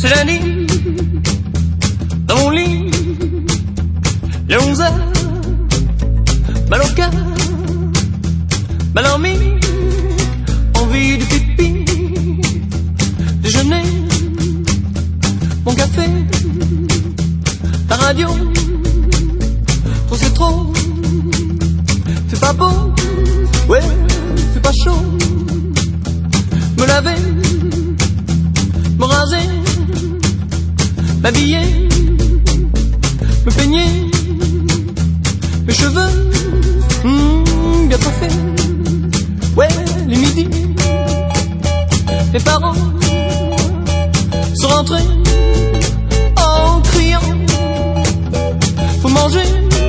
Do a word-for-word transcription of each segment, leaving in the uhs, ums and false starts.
C'est lundi, dans mon lit, les onze heures, mal au cœur, mal en mie, envie de pipi, déjeuner, mon café, la radio, trop c'est trop, c'est pas beau, ouais, c'est pas chaud, me laver, me raser, m'habiller, me peigner, mes cheveux, mmh, bien coiffés, ouais, les midis, mes parents sont rentrés en criant, faut manger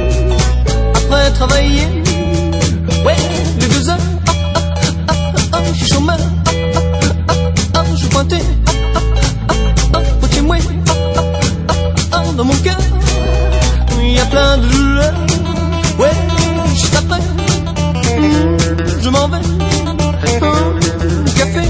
après travailler, ouais, les deux heures, ah, ah, ah, ah, ah, je suis chômeur, ah, ah, ah, ah, je suis pointé, ah, ah, ah, ah, chez moi, ah, ah, ah, ah, dans mon cœur, il y a plein de douleurs, ouais, juste après, mmh, je m'en vais, mmh, le café,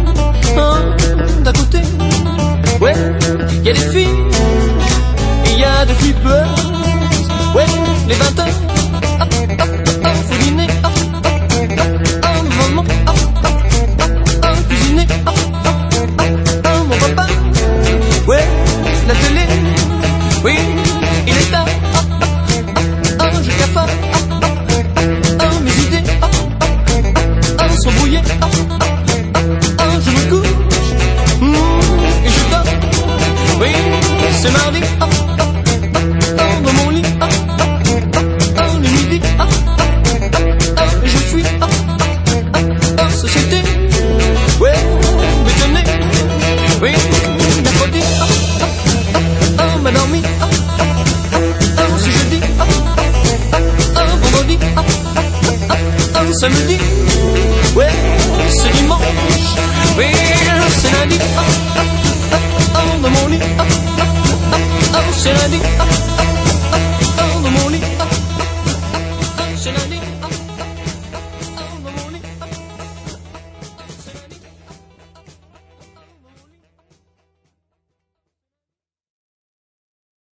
mmh, d'à côté, ouais, il y a des filles, et il y a des flippers, ouais, les vingt heures, ah, ah, ah, faut dîner, ah, ah, ah, ah, maman, ah, ah, ah, ah, cuisiner, ah, ah, ah, ah, mon papa, ouais, la télé, oui, il est tard, ah, ah, ah, ah, je cafard, ah, ah, ah, ah, mes idées, ah, ah, ah, ah, sont brouillées, ah, ah, ah, ah, je me couche, mmh, et je dors, oui, c'est mardi, ah, ah, ah, ah, dans mon lit, ah, ah, ah, ah, le midi, ah, ah, ah, ah, et je suis, ah, ah, ah, ah, société, ouais, bétonné, oui, mercredi, ah, ah, ah, ah, m'a dormi, ah, ah, ah, ah, c'est jeudi, ah, ah, ah, ah, vendredi, ah, ah, ah, ah, samedi.